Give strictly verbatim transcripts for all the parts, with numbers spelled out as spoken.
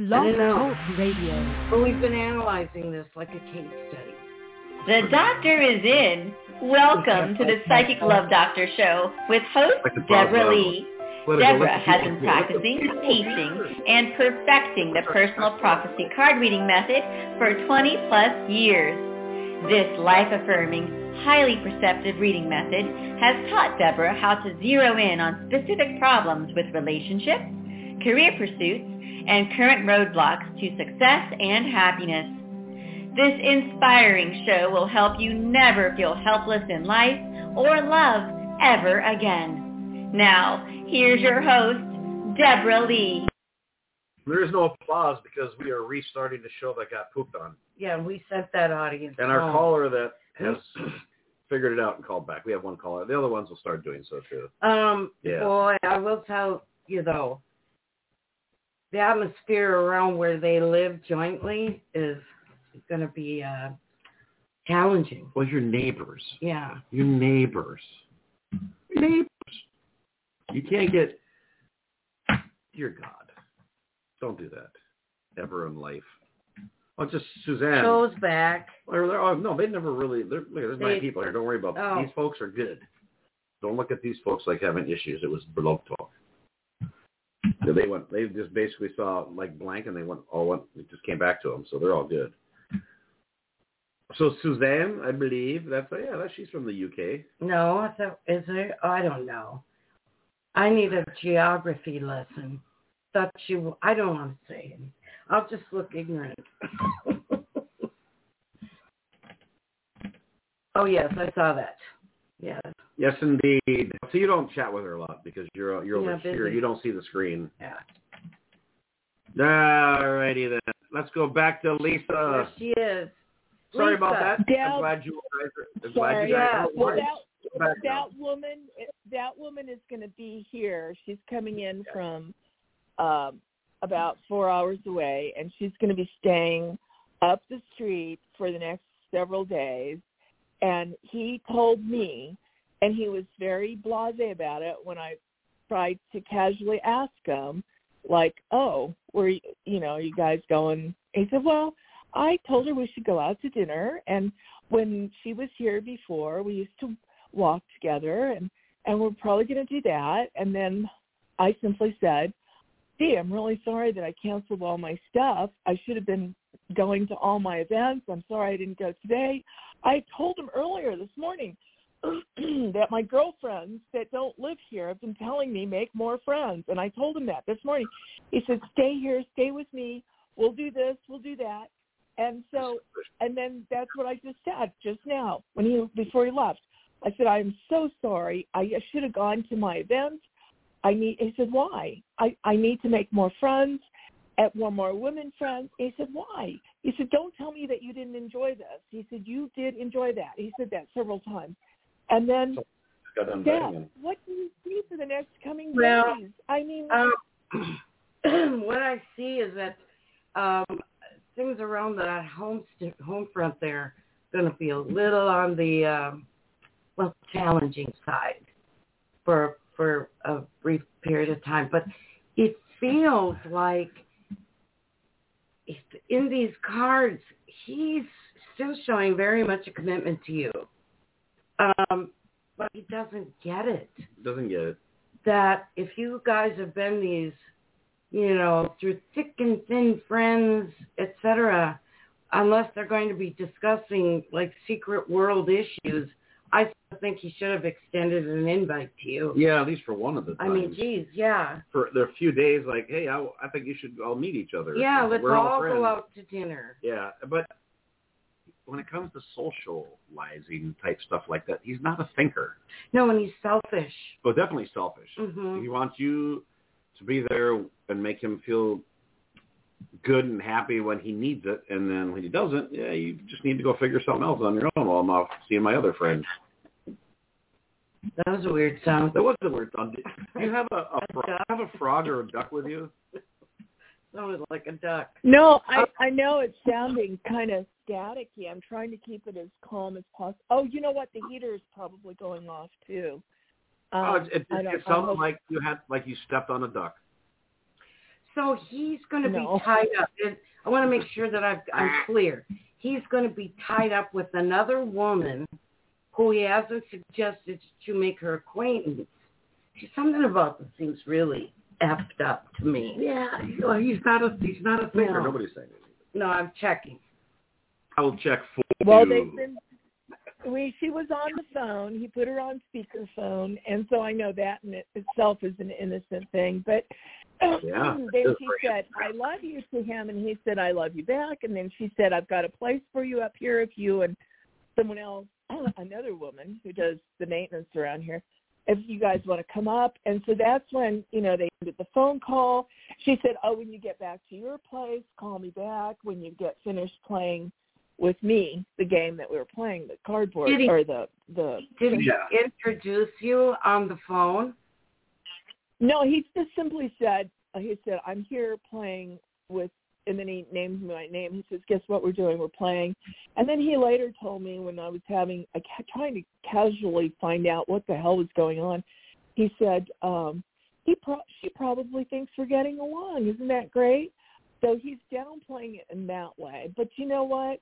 Blog Talk Radio. But we've been analyzing this like a case study. The doctor is in. Welcome to the Psychic Love Doctor Show with host Deborah Lee. Deborah has been practicing, teaching, and perfecting the personal prophecy card reading method for twenty plus years. This life-affirming, highly perceptive reading method has taught Deborah how to zero in on specific problems with relationships, career pursuits, and current roadblocks to success and happiness. This inspiring show will help you never feel helpless in life or love ever again. Now, here's your host, Deborah Lee. There is no applause because we are restarting the show that got pooped on. Yeah, we sent that audience. And our home. caller that has figured it out and called back. We have one caller. The other ones will start doing so too. Um, yeah. Boy, I will tell you though, the atmosphere around where they live jointly is going to be uh, challenging. Well, your neighbors. Yeah. Your neighbors. Your neighbors. You can't get... Dear God. Don't do that. Ever in life. Oh, just Suzanne. Show's back. They're, they're, oh, no, they never really... Look, there's they, nine people here. Don't worry about oh. that. These folks are good. Don't look at these folks like having issues. It was Blog Talk. They went. They just basically saw like blank, and they went. All went. It just came back to them, so they're all good. So Suzanne, I believe that's yeah. That she's from the U K. No, I thought, is there? Oh, I don't know. I need a geography lesson. Thought you. I don't want to say it. I'll just look ignorant. Oh yes, I saw that. Yes. Yes, indeed. So you don't chat with her a lot because you're you're over yeah, here. You don't see the screen. Yeah. All righty then. Let's go back to Lisa. There she is. Sorry Lisa. about that. Del- I'm glad you guys are. I'm Sorry. glad you guys Yeah. are Well, that, that, that woman, that woman is going to be here. She's coming in from um, about four hours away, and she's going to be staying up the street for the next several days. And he told me, and he was very blasé about it when I tried to casually ask him, like, oh, where you, you know, you guys going? He said, well, I told her we should go out to dinner. And when she was here before, we used to walk together, and, and we're probably going to do that. And then I simply said, gee, I'm really sorry that I canceled all my stuff. I should have been going to all my events. I'm sorry I didn't go today. I told him earlier this morning that my girlfriends that don't live here have been telling me make more friends. And I told him that this morning. He said, stay here, stay with me. We'll do this, we'll do that. And so, and then that's what I just said just now when he, before he left. I said, I'm so sorry. I should have gone to my event. I need, he said, why? I, I need to make more friends, at one more women friends. He said, why? He said, don't tell me that you didn't enjoy this. He said, you did enjoy that. He said that several times. And then, Deb, what do you see for the next coming well, days? I mean, um, what I see is that um, things around that home st- home front there are going to be a little on the um, well challenging side for for a brief period of time. But it feels like in these cards, he's still showing very much a commitment to you. Um, but he doesn't get it. Doesn't get it. That if you guys have been these, you know, through thick and thin friends, et cetera, unless they're going to be discussing like secret world issues, I think he should have extended an invite to you. Yeah, at least for one of the times. I mean, geez, yeah. For there are a few days, like, hey, I, I think you should all meet each other. Yeah, let's We're all, all friends. go out to dinner. Yeah, but when it comes to socializing type stuff like that, he's not a thinker. No, and he's selfish. Well, definitely selfish. Mm-hmm. He wants you to be there and make him feel good and happy when he needs it, and then when he doesn't, yeah, you just need to go figure something else on your own while I'm off seeing my other friends. That was a weird sound. That was a weird sound. Do you have a, a, frog, have a frog or a duck with you? Sounded like a duck. No, I, I know it's sounding kind of staticky. I'm trying to keep it as calm as possible. Oh, you know what? The heater is probably going off too. Um, oh, it, it, I don't, it sounded hope... like you had like you stepped on a duck. So he's going to No. be tied up. And I want to make sure that I've, I'm clear. He's going to be tied up with another woman who he hasn't suggested to make her acquaintance. See, something about this seems really effed up to me. Yeah, well, he's not a he's not a thinker. No. Nobody's saying it. No, I'm checking. I will check for Well, you. they've been. We she was on the phone. He put her on speakerphone, and so I know that in it itself is an innocent thing. But Yeah, then she said, "I love you" to him, and he said, "I love you back." And then she said, "I've got a place for you up here if you and someone else, another woman who does the maintenance around here, if you guys want to come up." And so that's when, you know, they did the phone call. She said, "Oh, when you get back to your place, call me back when you get finished playing with me, the game that we were playing, the cardboard Did he, or the the." Did he Yeah. introduce you on the phone? No, he just simply said, uh, he said, "I'm here playing with," and then he named my name. He says, "Guess what we're doing? We're playing." And then he later told me when I was having, I kept trying to casually find out what the hell was going on. He said, um, he pro- she probably thinks we're getting along. Isn't that great? So he's downplaying it in that way. But you know what?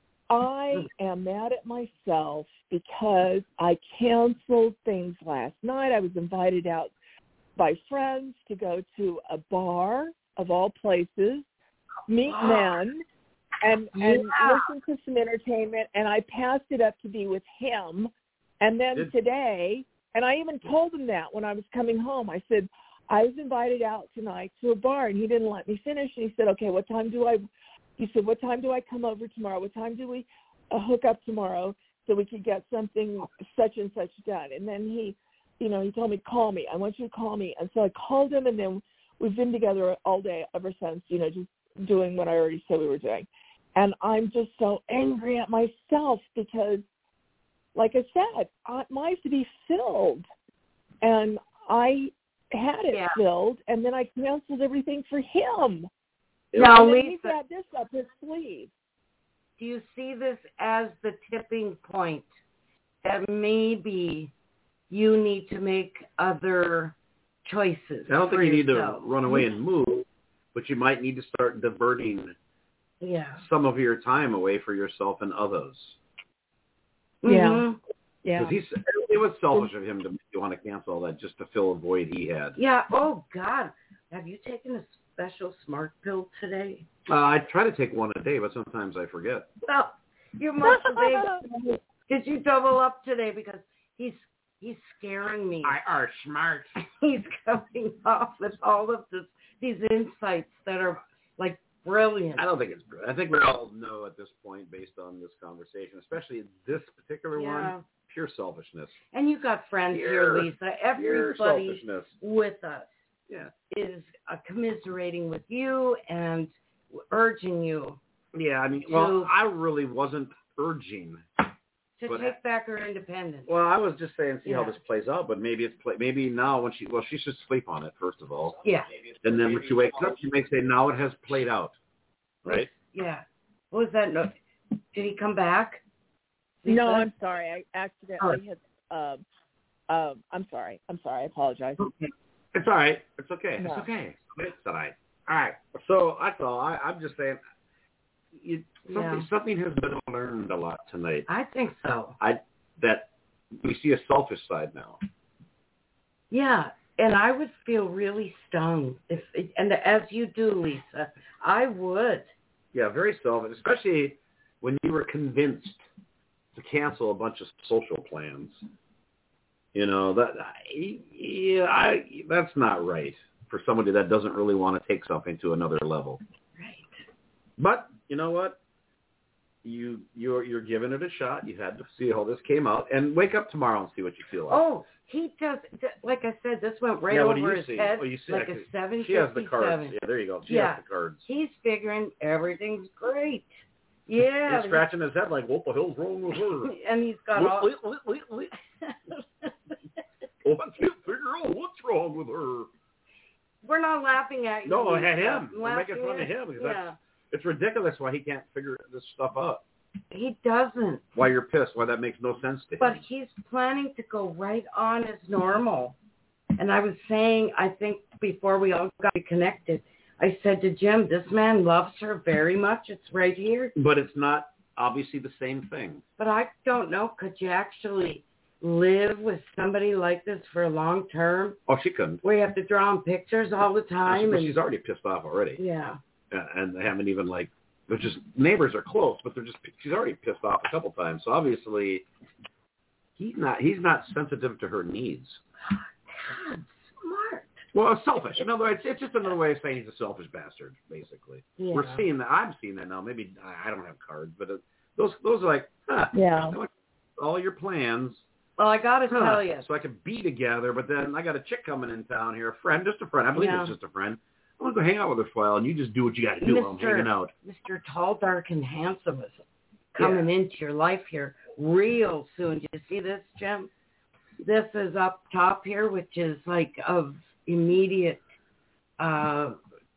I am mad at myself because I canceled things last night. I was invited out by friends to go to a bar, of all places, meet men, and, and Yeah. listen to some entertainment, and I passed it up to be with him. And then Did- today, and I even told him that when I was coming home, I said, I was invited out tonight to a bar, and he didn't let me finish. And he said, "Okay, what time do I?" He said, "What time do I come over tomorrow? What time do we uh, hook up tomorrow so we could get something such and such done?" And then he, you know, he told me, "Call me. I want you to call me." And so I called him, and then we've been together all day ever since, you know, just doing what I already said we were doing. And I'm just so angry at myself because, like I said, I, mine to be filled. And I had it Yeah. filled, and then I canceled everything for him. Now, and then he's Lisa, got this up his sleeve. do you see this as the tipping point that maybe you need to make other choices? I don't think for you need to yourself? run away and move, but you might need to start diverting Yeah. some of your time away for yourself and others. Yeah. Mhm. Yeah. Because he's, it was selfish of him to make you want to cancel all that just to fill a void he had. Yeah. Oh, God. Have you taken a special smart pill today? Uh, I try to take one a day, but sometimes I forget. Well, you must have made, did you double up today? Because he's he's scaring me. are smart. He's coming off with all of this, these insights that are like brilliant. I don't think it's good. I think we all know at this point, based on this conversation, especially this particular Yeah. one, pure selfishness. And you've got friends Pure- here, Lisa. Pure Everybody selfishness. with us Yeah. is uh, commiserating with you and urging you Yeah, I mean, well, To- I really wasn't urging. to But- take back her independence. Well, I was just saying, see Yeah. how this plays out, but maybe it's play, maybe now when she, well, she should sleep on it, first of all. Yeah. And then when she wakes up, she may say, now it has played out. Right? Yeah. What was that note? Did he come back? No, Lisa? I'm sorry. I accidentally hit. Um, um, I'm sorry. I'm sorry. I apologize. Okay. It's all right. It's okay. No. It's okay. It's all right. All right. So that's all. I, I'm just saying, you, something, Yeah. something has been learned a lot tonight. I think so. I that we see a selfish side now. Yeah. And I would feel really stung if, and as you do, Lisa, I would. Yeah, very selfish, especially when you were convinced to cancel a bunch of social plans. You know, that yeah, I that's not right for somebody that doesn't really want to take something to another level. Right. But you know what? You you're you're giving it a shot. You had to see how this came out, and wake up tomorrow and see what you feel like. Oh, he does. Like I said, this went right yeah, what do over you his see? head Oh, you see, like actually, a seven she has the cards. fifty-seven. Yeah, there you go. She Yeah. has the cards. He's figuring everything's great. Yeah. He's scratching his head like, what the hell's wrong with her? And he's got Wait, all. wait, wait, wait, wait. Oh, I can't figure out what's wrong with her. We're not laughing at you. No, Lisa. at him. I'm We're making laughing fun of at- him. Because Yeah. that's, it's ridiculous why he can't figure this stuff out. He doesn't. Why you're pissed. Why that makes no sense to But him. he's planning to go right on as normal. And I was saying, I think before we all got connected, I said to Jim, this man loves her very much. It's right here. But it's not obviously the same thing. But I don't know. Could you actually live with somebody like this for a long term? Oh, she couldn't. Where you have to draw them pictures all the time. Well, and, she's already pissed off already. Yeah. And they haven't even, like, they're just, neighbors are close, but they're just, she's already pissed off a couple times. So obviously, he's not, he's not sensitive to her needs. God, smart. Well, selfish. In other words, it's just another way of saying he's a selfish bastard, basically. Yeah. We're seeing that. I'm seeing that now. Maybe I don't have cards, but it, those those are like, huh, yeah. all your plans. Well, I got to huh, tell you. So I could be together, but then I got a chick coming in town here, a friend, just a friend. I believe yeah. it's just a friend. I want to go hang out with her for a while, and you just do what you got to do while I'm hanging out. Mister Tall, Dark, and Handsome is coming yeah. into your life here real soon. Do you see this, Jim? This is up top here, which is like of immediate, uh,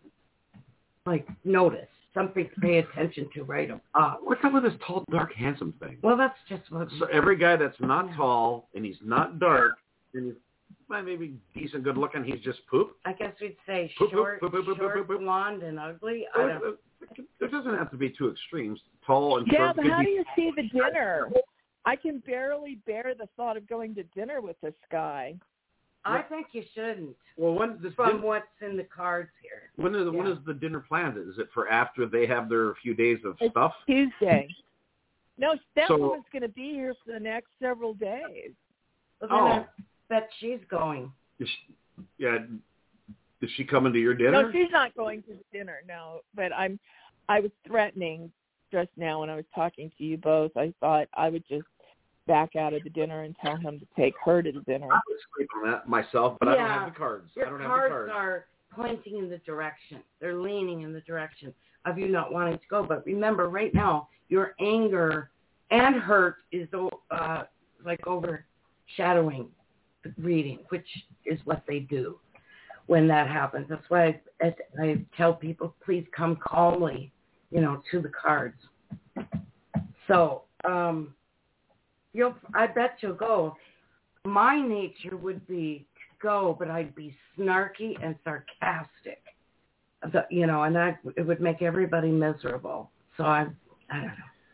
like notice, something to pay attention to right up. What's up with this tall, dark, handsome thing? Well, that's just what. So every guy that's not tall and he's not dark and he's well, maybe decent, good looking, he's just poop. I guess we'd say poop, short, poop, poop, poop, short, poop, poop. blonde, and ugly. I Well, don't... It doesn't have to be two extremes. Tall and yeah, short. but could how be... do you see the dinner? I can barely bear the thought of going to dinner with this guy. I think you shouldn't. Well, when this From din- what's in the cards here. when is yeah. when is the dinner planned? Is it for after they have their few days of It's stuff? Tuesday. No, that So- woman's going to be here for the next several days. Well, then Oh. I bet she's going. Is she, yeah. Is she coming to your dinner? No, she's not going to dinner. No, but I'm. I was threatening just now when I was talking to you both. I thought I would just back out of the dinner and tell him to take her to the dinner. I would sleep on that myself, but I don't Yeah. have the cards. Your I don't cards, have the cards. are pointing in the direction. They're leaning in the direction of you not wanting to go. But remember, right now, your anger and hurt is uh, like overshadowing the reading, which is what they do when that happens. That's why I, I tell people, please come calmly, you know, to the cards. So, um, you'll, I bet you'll go. My nature would be to go, but I'd be snarky and sarcastic, the, you know, and that it would make everybody miserable. So I, I don't know.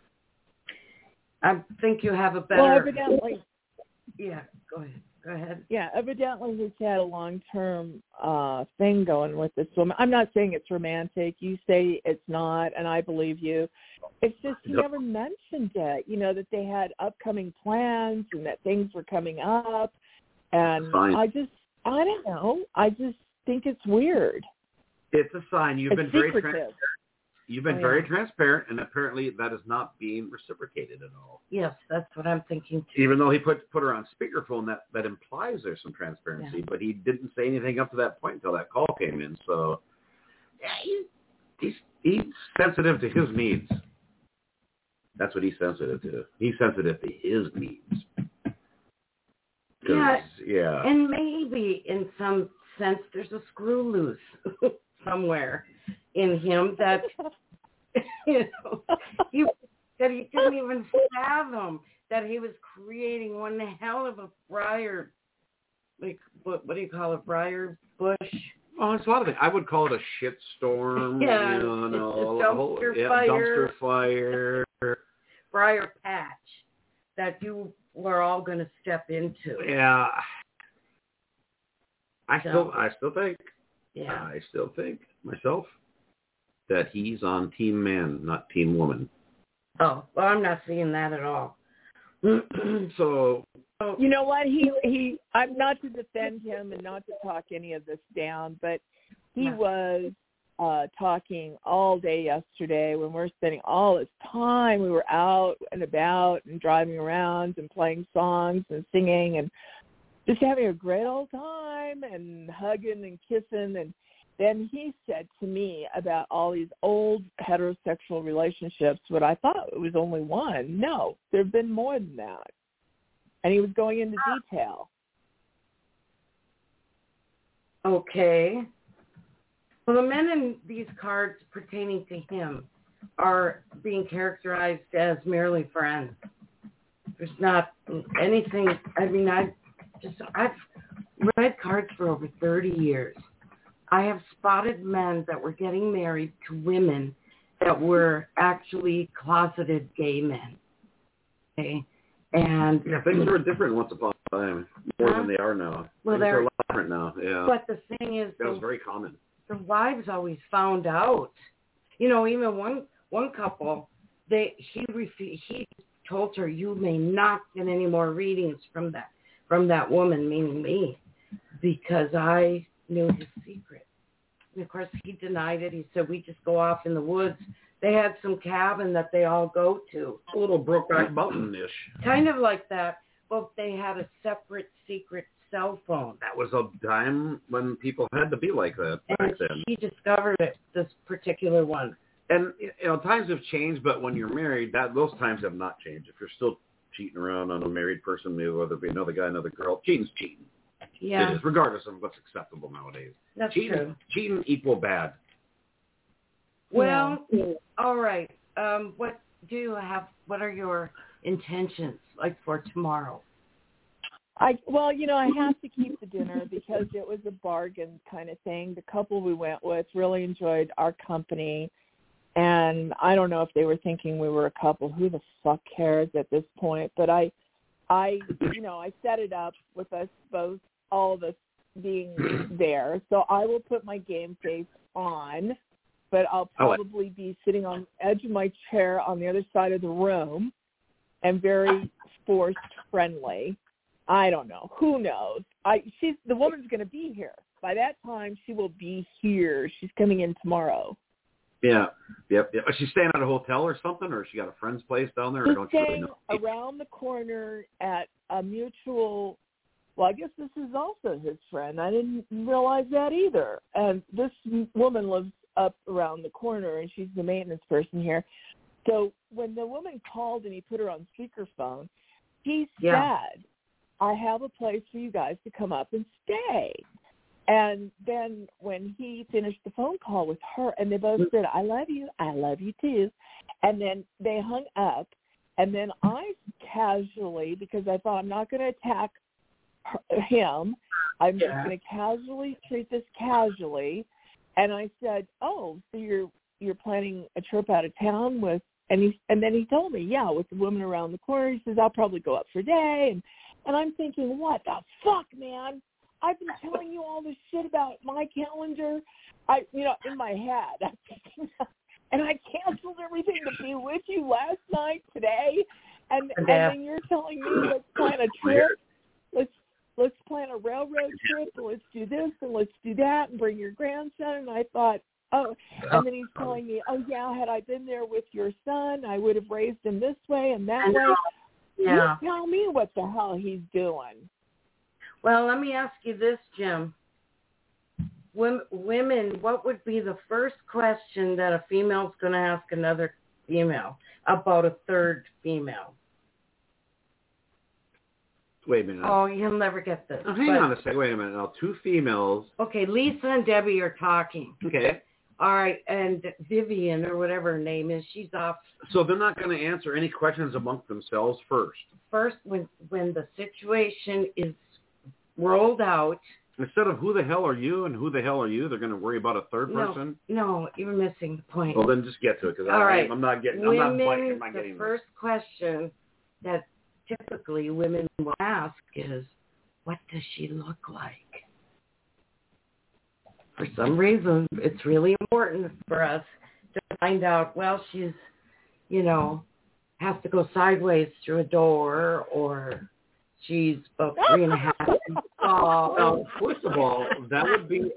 I think you have a better. Well, evidently. Yeah, go ahead. Go ahead. Yeah, evidently he's had a long-term uh, thing going with this woman. I'm not saying it's romantic. You say it's not, and I believe you. It's just he never mentioned it, you know, that they had upcoming plans and that things were coming up. And Fine. I just, I don't know. I just think it's weird. It's a sign. You've it's been very secretive. transparent. You've been Oh, very yeah. transparent, and apparently that is not being reciprocated at all. Yes, that's what I'm thinking too. Even though he put put her on speakerphone, that, that implies there's some transparency, Yeah. but he didn't say anything up to that point until that call came in. So yeah, he, he's he's sensitive to his needs. That's what he's sensitive to. He's sensitive to his needs. 'Cause, Yeah, yeah. and maybe in some sense there's a screw loose somewhere in him that you know he, that he didn't even fathom that he was creating one hell of a briar, like what, what do you call it, briar bush? Oh, it's a lot of it. I would call it a shit storm. Yeah, you know, it's no, a a whole- dumpster yeah, fire. dumpster fire. Briar patch that you were all going to step into. Yeah. I So- still, I still think, Yeah. I still think myself that he's on team man, not team woman. Oh, well, I'm not seeing that at all. So, You know what? He he. I'm not to defend him and not to talk any of this down, but he No. was uh, talking all day yesterday when we we're spending all this time. We were out and about and driving around and playing songs and singing and just having a great old time and hugging and kissing. And then he said to me about all these old heterosexual relationships, but I thought it was only one. No, there have been more than that. And he was going into detail. Okay. Well, the men in these cards pertaining to him are being characterized as merely friends. There's not anything. I mean, I just I've read cards for over thirty years. I have spotted men that were getting married to women that were actually closeted gay men. Okay, and yeah, things were different once upon a time, more huh? than they are now. Well, things they're are a lot different now. Yeah, but the thing is, that was the, very common. the wives always found out. You know, even one one couple, they he refu- he told her, "You may not get any more readings from that from that woman," meaning me, because I knew his secret. And of course, he denied it. He said, "We just go off in the woods." They had some cabin that they all go to. A little Brokeback Mountain-ish. Kind of like that, but they had a separate secret cell phone. That was a time when people had to be like that back And then. he discovered it, this particular one. And, you know, times have changed, but when you're married, that those times have not changed. If you're still cheating around on a married person, maybe whether it be another guy, another girl, cheating's cheating. Yeah. It is, regardless of what's acceptable nowadays. That's cheating, true. Cheating equal bad. Well, yeah. All right. Um, what do you have? What are your intentions like for tomorrow? I well, you know, I have to keep the dinner because it was a bargain kind of thing. The couple we went with really enjoyed our company, and I don't know if they were thinking we were a couple. Who the fuck cares at this point? But I, I, you know, I set it up with us both, all of us being there. So I will put my game face on, but I'll probably be sitting on the edge of my chair on the other side of the room and very forced friendly. I don't know. Who knows? I she's the woman's going to be here. By that time, she will be here. She's coming in tomorrow. Yeah. Yep. Yep. Is she staying at a hotel or something, or she got a friend's place down there? Or She's don't you really staying know? around the corner at a mutual. Well, I guess this is also his friend. I didn't realize that either. And this woman lives up around the corner, and she's the maintenance person here. So when the woman called and he put her on speakerphone, he Yeah. said, I have a place for you guys to come up and stay. And then when he finished the phone call with her, and they both said, I love you, I love you too. And then they hung up. And then I casually, because I thought I'm not going to attack her, him, I'm Yeah. just going to casually treat this casually. And I said, oh, so you're you're planning a trip out of town with, and he and then he told me, yeah, with the woman around the corner. He says, I'll probably go up for a day. And And I'm thinking, what the fuck, man? I've been telling you all this shit about my calendar. I, you know, in my head. I'm thinking, and I canceled everything to be with you last night, today, and and then you're telling me let's plan a trip. Let's let's plan a railroad trip. And let's do this and let's do that and bring your grandson. And I thought, oh, and then he's telling me, oh yeah, had I been there with your son, I would have raised him this way and that way. Yeah. You tell me what the hell he's doing. Well, let me ask you this, Jim. Women, what would be the first question that a female's going to ask another female about a third female? Wait a minute. Oh, you'll never get this. Oh, hang but, on a second. Wait a minute. Now, two females. Okay, Lisa and Debbie are talking. Okay. All right, and Vivian, or whatever her name is, she's off. So they're not going to answer any questions amongst themselves first? First, when when the situation is rolled out. Instead of who the hell are you and who the hell are you, they're going to worry about a third no, person? No, you're missing the point. Well, then just get to it, because right. I'm not getting, women, I'm not biting, I'm not the getting The first this. question that typically women will ask is, what does she look like? For some reason, it's really important for us to find out, well, she's, you know, has to go sideways through a door, or she's about three and a half feet tall. Well, first of all, that would be,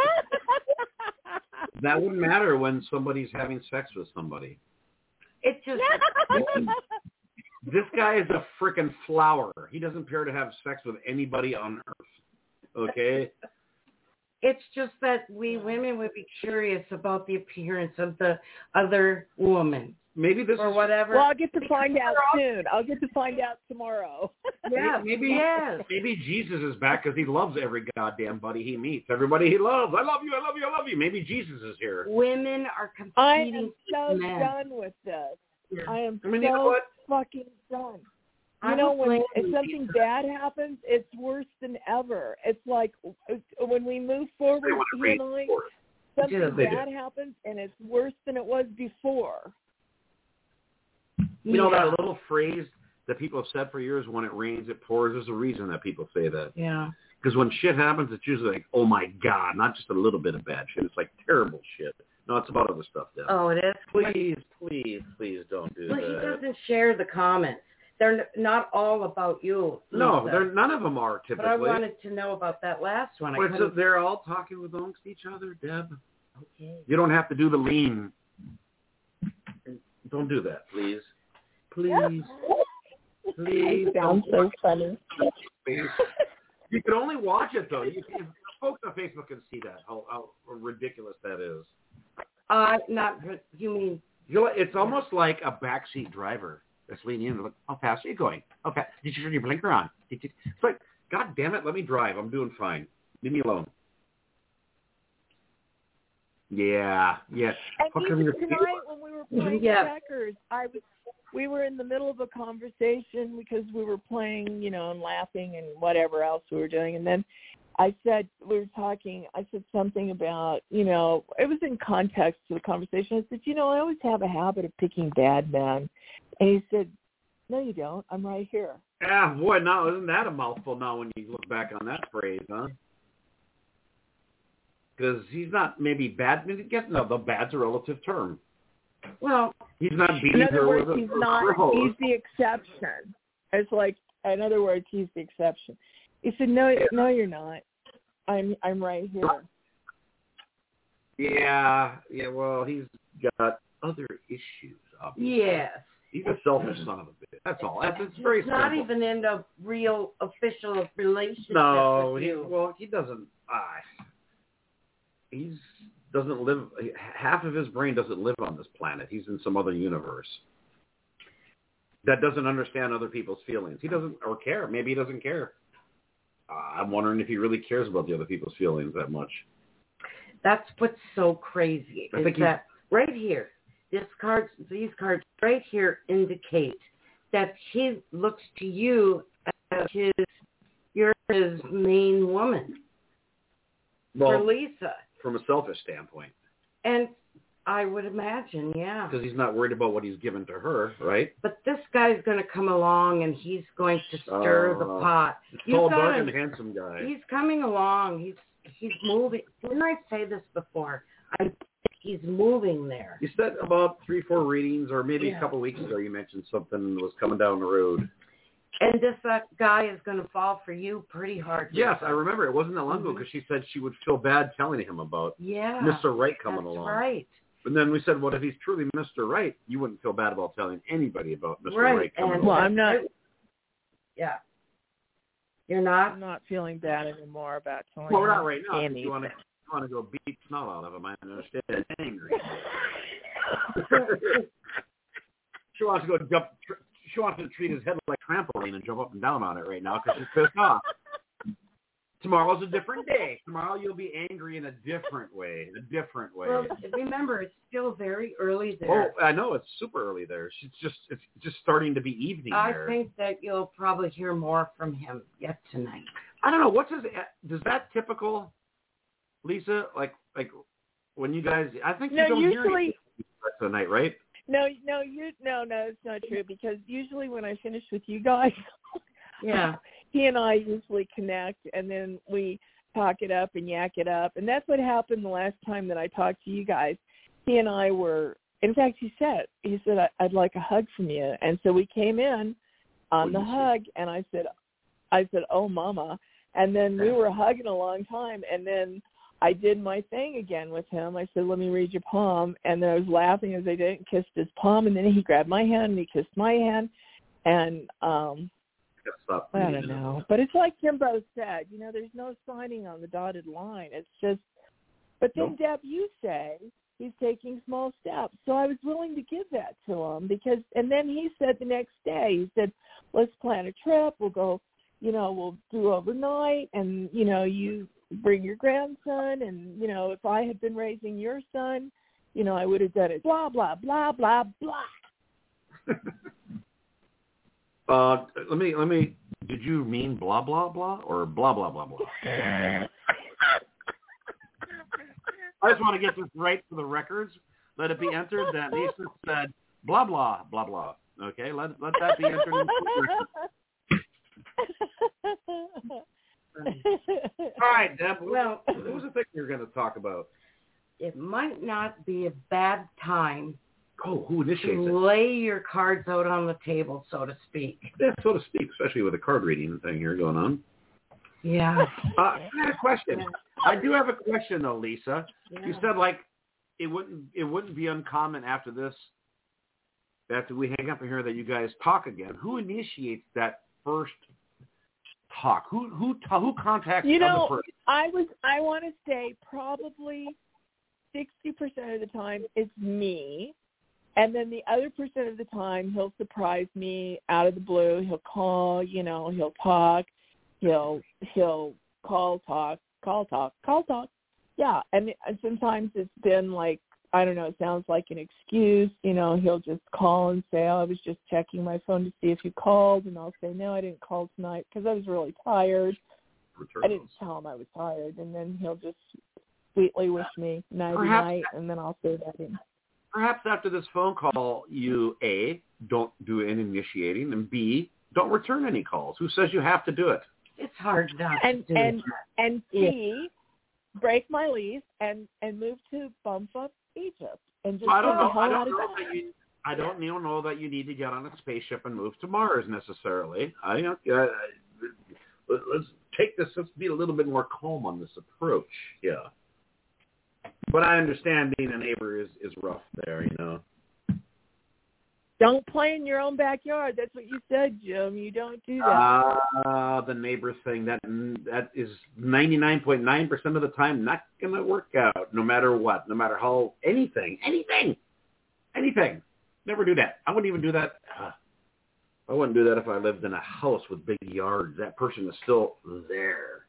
that wouldn't matter when somebody's having sex with somebody. It just... This guy is a frickin' flower. He doesn't care to have sex with anybody on earth. Okay? It's just that we women would be curious about the appearance of the other woman. Maybe this or is, whatever. Well, I'll get to find out soon. I'll get to find out tomorrow. Yeah, maybe yes. maybe Jesus is back because he loves every goddamn buddy he meets. Everybody he loves. I love you. I love you. I love you. Maybe Jesus is here. Women are competing. I am so with men. done with this. Yeah. I am I mean, so you know what? fucking done. You know, when if something bad happens, it's worse than ever. It's like when we move forward, he and I, something yeah, bad do. happens, and it's worse than it was before. You know, yeah. that little phrase that people have said for years, when it rains, it pours, there's a reason that people say that. Yeah. Because when shit happens, it's usually like, oh, my God, not just a little bit of bad shit. It's like terrible shit. No, it's about other stuff, Deb. Oh, it is? Please, please, please don't do well, that. Well, he doesn't share the comments. They're not all about you. No, they're, none of them are, typically. But I wanted to know about that last one. But so they're all talking amongst each other, Deb. Okay. You don't have to do the lean. Don't do that, please. Please. Please. It sounds so funny. You can only watch it, though. You can, folks on Facebook can see that, how, how ridiculous that is. Uh, not, you mean? You know, it's almost like a backseat driver that's leaning in. Like, how fast are you going? How fast? Did you turn your blinker on? Did you? It's like, God damn it, let me drive. I'm doing fine. Leave me alone. Yeah, yeah. And even tonight when we were playing yeah. checkers, I was, we were in the middle of a conversation because we were playing, you know, and laughing and whatever else we were doing. And then I said, we were talking, I said something about, you know, it was in context to the conversation. I said, you know, I always have a habit of picking bad men. And he said, no, you don't. I'm right here. Yeah, boy, now isn't that a mouthful now when you look back on that phrase, huh? Because he's not maybe bad. No, the bad's a relative term. Well, he's not beating in other her words, with a, he's not. He's the exception. It's like, in other words, he's the exception. He said, "No, yeah. no, you're not. I'm, I'm right here." Yeah, yeah. Well, he's got other issues. Obviously. Yes. He's a selfish son of a bitch. That's all. That's it's very simple. Not even in a real official relationship. No, with you. he well, he doesn't. Ah, he's doesn't live. Half of his brain doesn't live on this planet. He's in some other universe that doesn't understand other people's feelings. He doesn't or care. Maybe he doesn't care. Uh, I'm wondering if he really cares about the other people's feelings that much. That's what's so crazy. I is think that right here, this card, these cards right here indicate that he looks to you as his, you're his main woman. Well, for Lisa. From a selfish standpoint. And I would imagine, yeah. Because he's not worried about what he's given to her, right? But this guy's going to come along and he's going to stir uh, the pot. Tall, dark, and handsome guy. He's coming along. He's he's moving. Didn't I say this before? I think he's moving there. You said about three, four readings, or maybe yeah. a couple of weeks ago you mentioned something was coming down the road. And this uh, guy is going to fall for you pretty hard. Yes, I remember. It wasn't that long ago because she said she would feel bad telling him about yeah, Mister Right coming that's along. right. And then we said, well, if he's truly Mister Right, you wouldn't feel bad about telling anybody about Mister Right, Right coming and along. Well, I'm not. Yeah. You're not? I'm not feeling bad anymore about telling Well, we're not right now. anything. You want to you want to go beat snot out of him. I understand. Angry. She wants to go jump. She wants to treat his head like a trampoline and jump up and down on it right now because she's pissed off. Tomorrow's a different day. Tomorrow you'll be angry in a different way. A different way. Well, remember, it's still very early there. Oh, I know. It's super early there. She's just it's just starting to be evening I there. think that you'll probably hear more from him yet tonight. I don't know. What's his... Does that typical, Lisa, like like when you guys... I think no, you don't usually, hear the rest of the night, right? No, no, you no, no, it's not true because usually when I finish with you guys, yeah, he and I usually connect and then we talk it up and yak it up, and that's what happened the last time that I talked to you guys. He and I were, in fact, he said, he said I'd like a hug from you, and so we came in on the hug, and I said, I said, oh, mama, and then we were hugging a long time, and then I did my thing again with him. I said, let me read your palm. And then I was laughing as I did it and kissed his palm. And then he grabbed my hand and he kissed my hand. And um, I don't know. But it's like Kimbo said, you know, there's no signing on the dotted line. It's just, but then, nope. Deb, you say he's taking small steps. So I was willing to give that to him because, and then he said the next day, he said, let's plan a trip. We'll go, you know, we'll do overnight. And, you know, you bring your grandson, and, you know, if I had been raising your son, you know, I would have done it, blah, blah, blah, blah, blah. Uh, let me, let me, did you mean blah, blah, blah, or blah, blah, blah, blah? I just want to get this right for the records. Let it be entered that Lisa said blah, blah, blah, blah. Okay, let, let that be entered in the records. All right, Deb, well, what was the thing you were going to talk about? It might not be a bad time Oh, who initiates to it? lay your cards out on the table, so to speak. Yeah, so to speak, especially with a card reading thing here going on. Yeah. Uh, I have a question. I do have a question, though, Lisa. Yeah. You said, like, it wouldn't it wouldn't be uncommon after this, after we hang up in here, that you guys talk again. Who initiates that first talk? Who who who contacts you the know, other person? I was I want to say probably sixty percent of the time it's me. And then the other percent of the time, he'll surprise me out of the blue. He'll call, you know, he'll talk. He'll he'll call, talk, call, talk, call, talk. Yeah, and, and sometimes it's been like, I don't know, it sounds like an excuse. You know, he'll just call and say, oh, I was just checking my phone to see if you called. And I'll say, no, I didn't call tonight because I was really tired. Return I didn't those. tell him I was tired. And then he'll just sweetly wish me nighty-night, and then I'll say that in. Perhaps after this phone call, you, A, don't do any initiating, and B, don't return any calls. Who says you have to do it? It's hard not and to do and it. and C, break my lease and and move to bumfuck Egypt and just Well, I don't get the know. hell I out don't of know town. that you. I don't even know that you need to get on a spaceship and move to Mars necessarily. I uh, uh, let's take this. Let's be a little bit more calm on this approach. Yeah. But I understand being a neighbor is, is rough there, you know. Don't play in your own backyard. That's what you said, Jim. You don't do that. Uh, the neighbor thing, that that is ninety-nine point nine percent of the time not going to work out, no matter what, no matter how, anything, anything, anything. Never do that. I wouldn't even do that. Uh, I wouldn't do that if I lived in a house with big yards. That person is still there.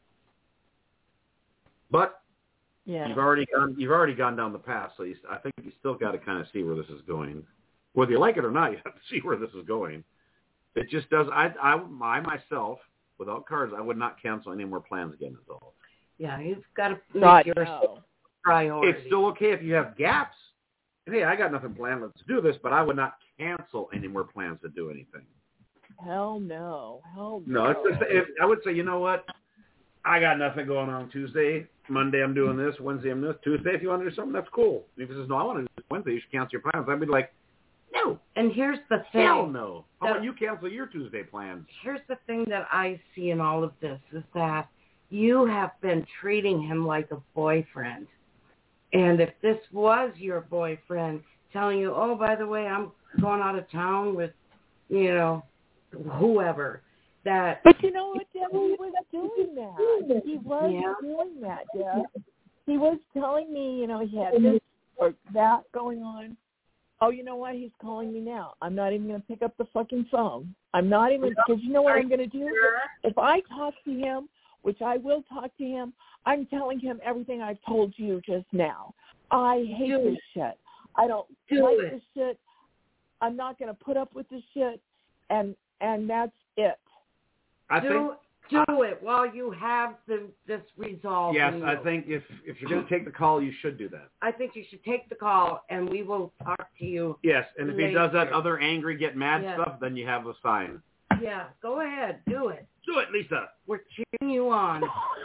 But Yeah. You've already gone. You've already gone down the path, so you, I think you still got to kind of see where this is going. Whether you like it or not, you have to see where this is going. It just does. I, I, I myself, without cards, I would not cancel any more plans again. Is all. Yeah, you've got to make God, your no. priority. It's still okay if you have gaps. And, hey, I got nothing planned. Let's do this, but I would not cancel any more plans to do anything. Hell no. Hell No, no. it's just, if, I would say, you know what? I got nothing going on Tuesday. Monday I'm doing this. Wednesday I'm doing this. Tuesday, if you want to do something, that's cool. If he says, no, I want to do this Wednesday, you should cancel your plans. I'd be like, no. And here's the thing. Hell no. How that, about you cancel your Tuesday plans? Here's the thing that I see in all of this is that you have been treating him like a boyfriend. And if this was your boyfriend telling you, oh, by the way, I'm going out of town with, you know, whoever, that... But you know what, Deb? He was doing that. He was Yeah. doing that, Deb. He was telling me, you know, he had this or that going on. Oh, you know what? He's calling me now. I'm not even going to pick up the fucking phone. I'm not even, because you know what I'm going to do? If I talk to him, which I will talk to him, I'm telling him everything I've told you just now. I hate Do this it. shit. I don't Do like it. this shit. I'm not going to put up with this shit, and and that's it. I do think... do it while you have the, this resolve. Yes, in I you. think if, if you're going to take the call, you should do that. I think you should take the call, and we will talk to you. Yes, and if he does that Later. other angry, get mad Yeah. stuff, then you have a sign. Yeah, go ahead. Do it. Do it, Lisa. We're cheering you on.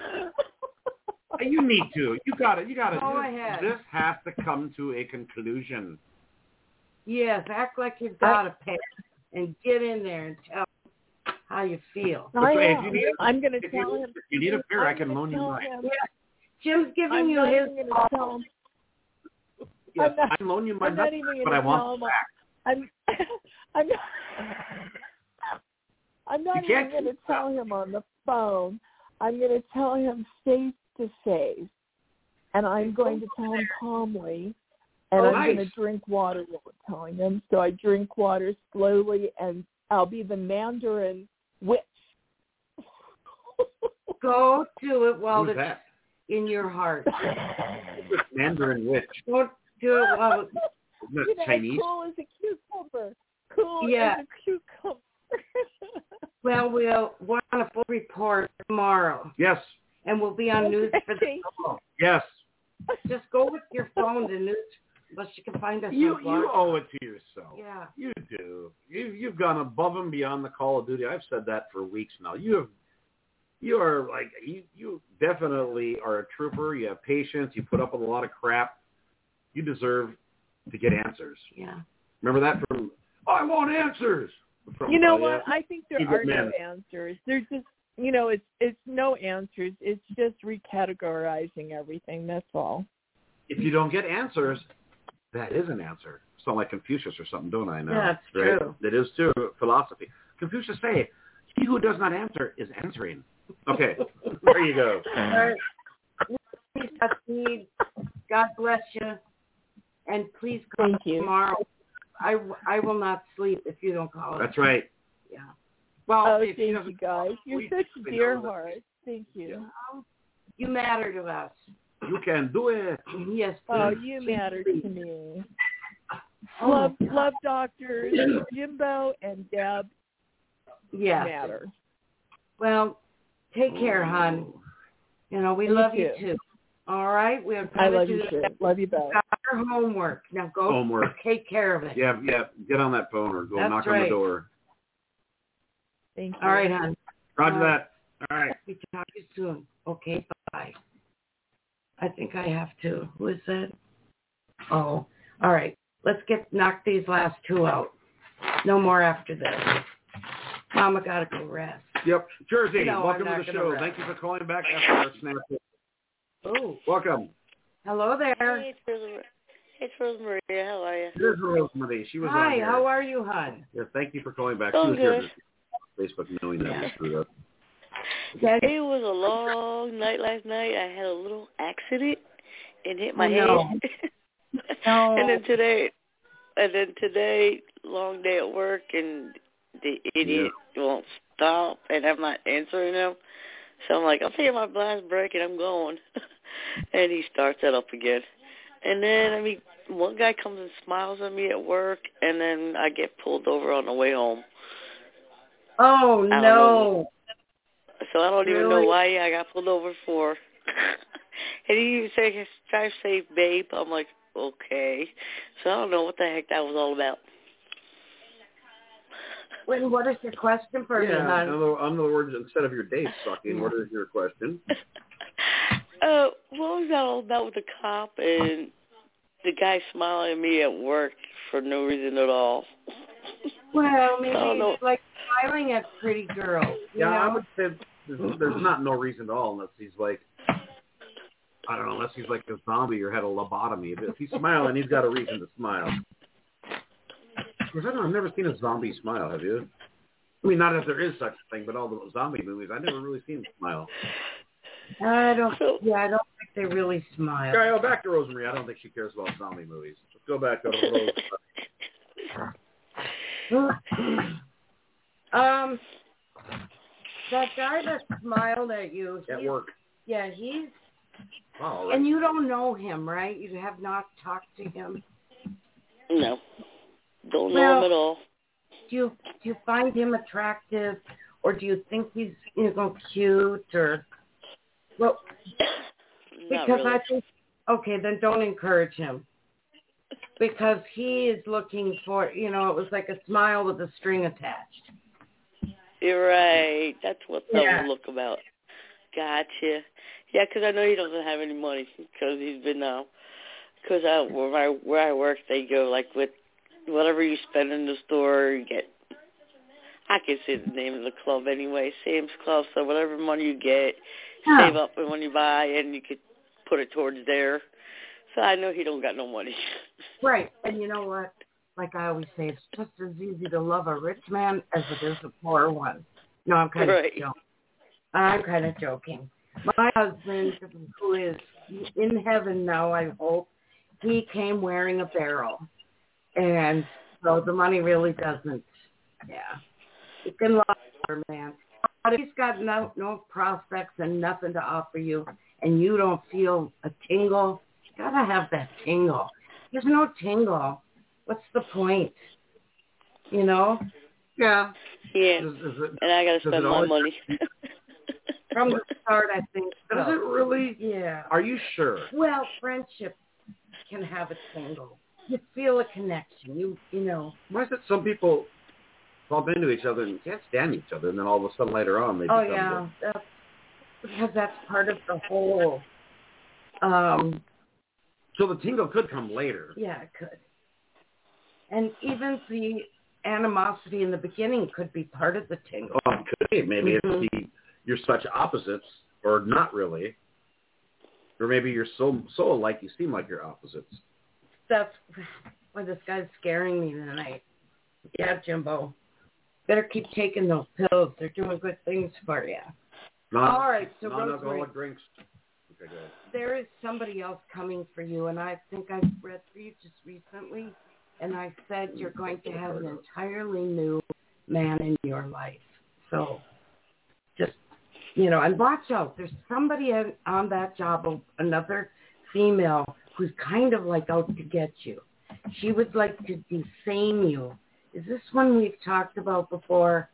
You need to. You got it. You got it. Go this, ahead. This has to come to a conclusion. Yes, act like you've got a pen and get in there and tell how you feel. I If am. you need a- I'm going to If tell you, him. if you need a pair, I I'm can gonna loan you tell mine. him- Yeah, Jim's giving I'm you not his. even going to tell him. Yes, I'm not- I can loan you my I'm not nuts, even going but to I tell want him. them back. I'm. I'm not. I'm not You even can't going to keep tell him on the phone. I'm going to tell him face to face, and I'm going to tell him calmly, and Oh, I'm nice. going to drink water while I'm telling him. So I drink water slowly, and I'll be the Mandarin witch. Go to it while Who's it's that? in your heart. Mandarin witch. Don't do it while it's... Isn't that You know, Chinese? cool as a cucumber. Cool Yeah. as a cucumber. Well, we'll want a full report tomorrow. Yes. And we'll be on news for the show. Yes. Just go with your phone to news, unless you can find us. You on you owe it to yourself. Yeah. You do. You you've gone above and beyond the Call of Duty. I've said that for weeks now. You have. You are like you. You definitely are a trooper. You have patience. You put up with a lot of crap. You deserve to get answers. Yeah. Remember that from I want answers. From, you know uh, what? yeah. I think there Evil are no men. answers. There's just, you know, it's it's no answers. It's just recategorizing everything. That's all. If you don't get answers, that is an answer. Sound like Confucius or something, don't I? Now, Yeah, that's right? true. It is too. Philosophy. Confucius say, "He who does not answer is answering." Okay, there you go. All right. Please, Godspeed. God bless you, and please call Thank you. tomorrow. I, I will not sleep if you don't call us. That's right. Yeah. Well, Oh, if thank you, you, guys. You're we- such we a dear know that. heart. Thank you. you matter to us. You can do it. Yes. Oh, please. you Please, matter please. to me. Oh, Love, my God. love doctors, Jimbo and Deb Yes. matter. Well, take care, hon. You know, we You love you too. too. All right? We're I going to love do you too. Love you both. our homework. Now go Homework. take care of it. Yeah, yeah. Get on that phone or go That's knock on right. the door. Thank you. All right, hon. Roger Uh, that. All right. We talk to you soon. Okay, bye. I think I have to. Who is that? Oh, all right. Let's get knock these last two out. No more after this. Mama gotta go rest. Yep. Jersey, You know, welcome I'm to the not gonna show. rest. Thank you for calling back after our snap. Oh, Welcome. hello there. Hey, it's Rosemary. It's Rosemary. How are you? Here's Rosemary. She was on Hi, here. how are you, hon? Yeah, thank you for calling back. Oh, she was here good. for Facebook knowing that we screwed up. Yes. It was a long night last night. I had a little accident and hit my Oh, no. head. No. And then today, and then today, long day at work, and the idiot won't stop, and I'm not answering him. So I'm like, I'll take my last break, and I'm going. And he starts it up again. And then, I mean, one guy comes and smiles at me at work, and then I get pulled over on the way home. Oh, I don't no. know. So I don't even know Really? why I got pulled over for. And he even said, try to say babe. I'm like, okay. So I don't know what the heck that was all about. Well, what is your question for me, Yeah, in hon? other, in other words, instead of your day sucking, what is your question? uh, what was that all about with the cop and the guy smiling at me at work for no reason at all? Well, maybe I don't know. it's like smiling at pretty girls. You Yeah, know? I would say there's, there's not no reason at all unless he's like, I don't know, unless he's like a zombie or had a lobotomy. If he's smiling, he's got a reason to smile. Because I don't know, I've never seen a zombie smile, have you? I mean, not that there is such a thing, but all the zombie movies, I've never really seen them smile. I don't. So- Yeah, I don't think they really smile. Okay, well, back to Rosemary. I don't think she cares about zombie movies. Let's go back to Rose. um, that guy that smiled at you. At he's- work. Yeah, he's. Oh, all right. And you don't know him, right? You have not talked to him. No. Don't know Well- him at all. Do you do you find him attractive, or do you think he's you know cute, or well? Not Because really. I think okay, then don't encourage him. Because he is looking for, you know, it was like a smile with a string attached. You're right. That's what that Yeah. would look about. Gotcha. Yeah, 'cause I know he doesn't have any money because he's been now. Because I where I where I work, they go like with whatever you spend in the store, you get. I can say the name of the club anyway, Sam's Club. So whatever money you get, Huh. save up and when you buy, and you could put it towards there. So I know he don't got no money. Right. And you know what? Like I always say, it's just as easy to love a rich man as it is a poor one. No, I'm kind Right. of joking. I'm kind of joking. My husband, who is in heaven now, I hope, he came wearing a barrel. And so the money really doesn't, yeah. You can love her, man. But if he's got no, no prospects and nothing to offer you, and you don't feel a tingle, you got to have that tingle. There's no tingle. What's the point? You know? Yeah. Yeah, Does, does it, and I got to spend my always, money. From the start, I think so. Does it really? Yeah. Are you sure? Well, friendship can have a tingle. You feel a connection. You you know. Why is it some people bump into each other and can't stand each other, and then all of a sudden later on they Oh become yeah, that's, because that's part of the whole. Um. So the tingle could come later. Yeah, it could. And even the animosity in the beginning could be part of the tingle. Oh, it could be. Maybe Mm-hmm. it's the, you're such opposites, or not really, or maybe you're so so alike you seem like you're opposites. That's why this guy's scaring me tonight. Yeah, Jimbo. Better keep taking those pills. They're doing good things for you. Non, All right, so non-alcoholic Rosemary, drinks. Okay, go ahead. there is somebody else coming for you, and I think I read for you just recently, and I said you're going to have an entirely new man in your life. So just, you know, and watch out. There's somebody on, on that job, another female, who's kind of like out to get you. She would like to defame you. Is this one we've talked about before?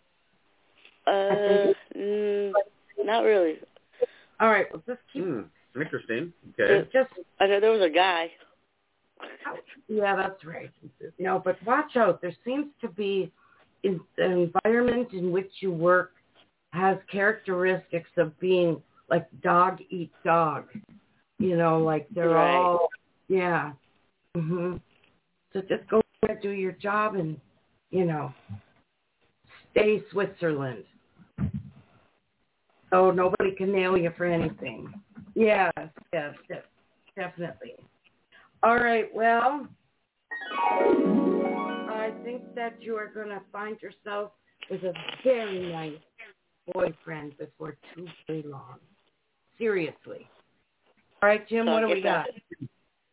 Uh, mm, not really. All right, well, just keep... Mm, interesting. Okay. Just, I know there was a guy. yeah, that's right. No, but watch out. There seems to be in, an environment in which you work has characteristics of being like dog eat dog. You know, like they're Right. all, yeah. Mhm. So just go and do your job and, you know, stay Switzerland. So nobody can nail you for anything. Yes, yes, yes, definitely. All right, well, I think that you are going to find yourself with a very nice boyfriend before too very long. Seriously. All right, Jim, So what do I'll we get got? that.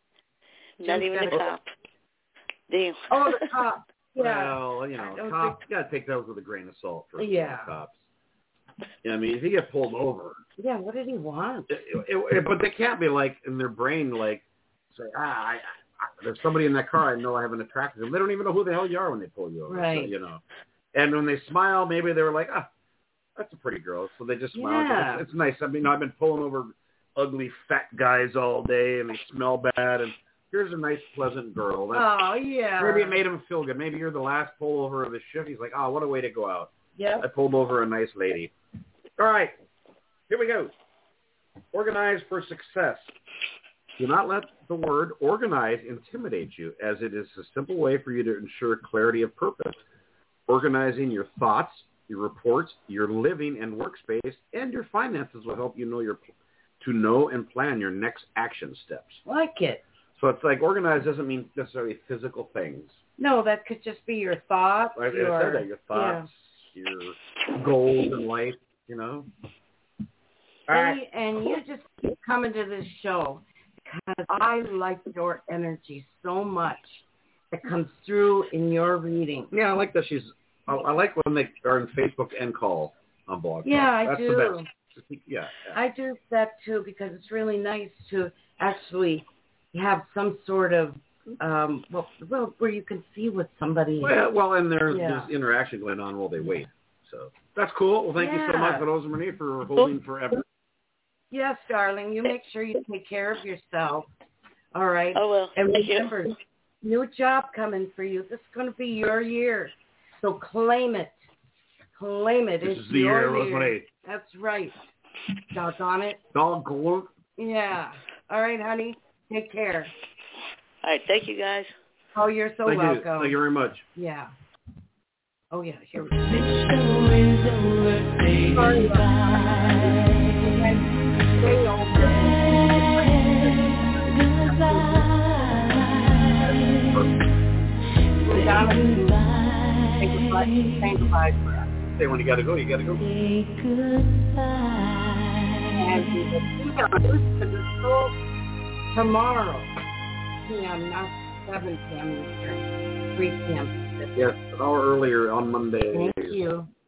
Not even the cop. Damn. Oh, the cop. Yeah. Well, you I know, don't cops, you got to take those with a grain of salt for Yeah. cops. Yeah, I mean, if you get pulled over, Yeah, what did he want? it, it, it, but they can't be like in their brain, like, say, ah, I, I, there's somebody in that car I know I have an attraction to. They don't even know who the hell you are when they pull you over. Right. So, you know. And when they smile, maybe they were like, ah, that's a pretty girl. So they just smile. Yeah. It's, it's nice. I mean, I've been pulling over ugly fat guys all day, and they smell bad, and here's a nice, pleasant girl. That's, Oh, yeah. maybe it made him feel good. Maybe you're the last pullover of the shift. He's like, oh, what a way to go out. Yep. I pulled over a nice lady. All right, here we go. Organize for success. Do not let the word organize intimidate you, as it is a simple way for you to ensure clarity of purpose. Organizing your thoughts, your reports, your living and workspace, and your finances will help you know your to know and plan your next action steps. Like it. So it's like organize doesn't mean necessarily physical things. No, that could just be your thoughts. Like your, I said that, your thoughts, your goals in life, you know. All And, right. and you just keep coming to this show because I like your energy so much that comes through in your reading. Yeah, I like that she's. I, I like when they are in Facebook and call on Blog Talk. Yeah, I That's do. the best. Yeah, yeah. I do that too because it's really nice to actually have some sort of um, well, well, where you can see what somebody. Well, well, and there's, Yeah. there's interaction going on while they wait. So that's cool. Well, thank you so Yeah. much, Rosemary, for holding forever. Yes, darling. You make sure you take care of yourself. All right. Oh, well. And Thank you. remember, new job coming for you. This is going to be your year. So claim it. Claim it. This It's is the your year, Rosemary. That's right. Doggone it. Doggone. Yeah. All right, honey. Take care. All right. Thank you, guys. Oh, you're so Thank welcome. you. Thank you very much. Yeah. Oh, yeah. Here we go. Sorry about Stay over. Say goodbye. Say goodbye for us. Say when you got to go, you got to go. And we will see you on the show tomorrow. P M, not seven p.m. Eastern, three p.m. Pacific. Yes, an hour earlier on Monday. Thank you.